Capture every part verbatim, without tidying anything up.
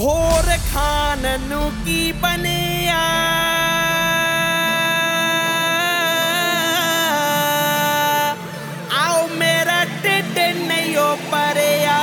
ਹੋਰ ਖਾਨ ਨੂੰ ਕੀ ਬਣਿਆ ਆਓ ਮੇਰਾ ਢਿੱਡ ਨਹੀਂ ਓ ਭਰਿਆ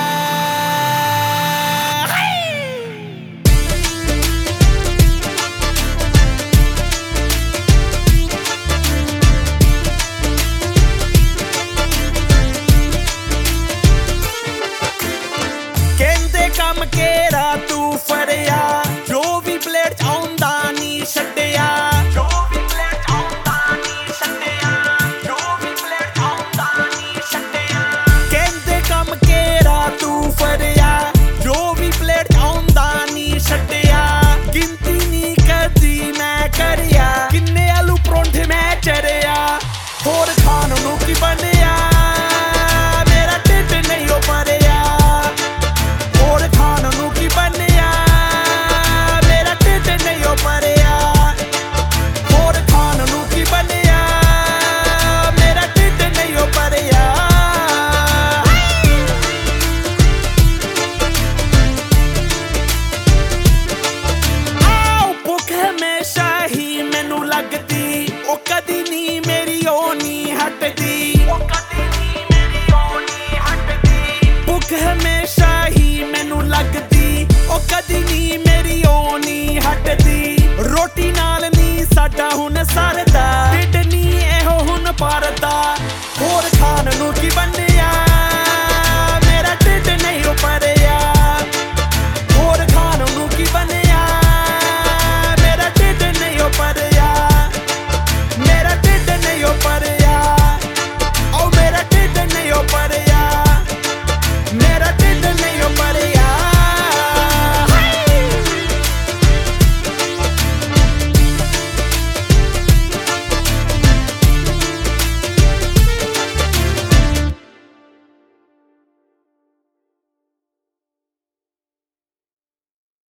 ਕੰਮ ਕੇਰਾ ਤੂੰ ਫੜਿਆ ਜੋ ਵੀ ਬਲੇਡ ਚ ਆਉਂਦਾ ਨੀ ਛੱਡਿਆ ਜੋ